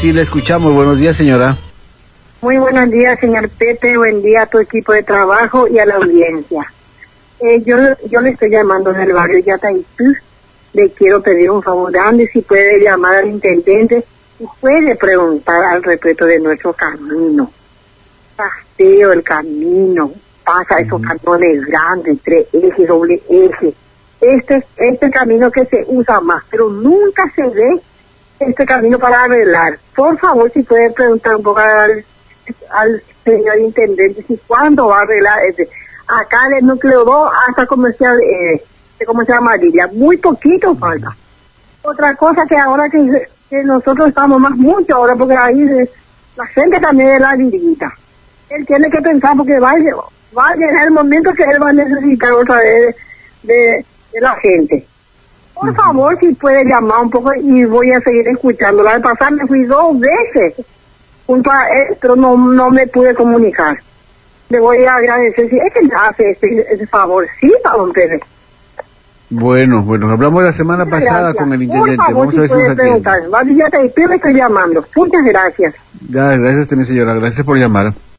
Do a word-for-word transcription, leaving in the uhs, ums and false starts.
Sí, le escuchamos. Buenos días, señora. Muy buenos días, señor Pepe. Buen día a tu equipo de trabajo y a la audiencia. Eh, yo, yo le estoy llamando del barrio Yataitú. Le quiero pedir un favor grande, si puede llamar al intendente y puede preguntar al respeto de nuestro camino. Está feo el camino, pasa esos uh-huh. camiones grandes, tres ejes, doble eje. Este, este camino que se usa más, pero nunca se ve este camino para arreglar. Por favor, si puede preguntar un poco al, al señor intendente si cuándo va a arreglar este. Acá del núcleo dos hasta comercial, eh, de comercial amarilla, muy poquito falta. Otra cosa que ahora que, que nosotros estamos más mucho ahora, porque ahí eh, la gente también es la virita. Él tiene que pensar porque va a, va a llegar el momento que él va a necesitar otra vez de, de, de la gente. Por favor, si puede llamar un poco y voy a seguir escuchando. La vez pasada me fui dos veces junto a él, pero no, no me pude comunicar. Le voy a agradecer si es que le hace ese, ese favor, sí, para don Pérez. Bueno, bueno, hablamos la semana Muchas pasada gracias. con el intendente. Por favor, Vamos si a ver si puede nos atiende. preguntar. Va a decir, te estoy llamando. Muchas gracias. Ya, gracias, señora. Gracias por llamar.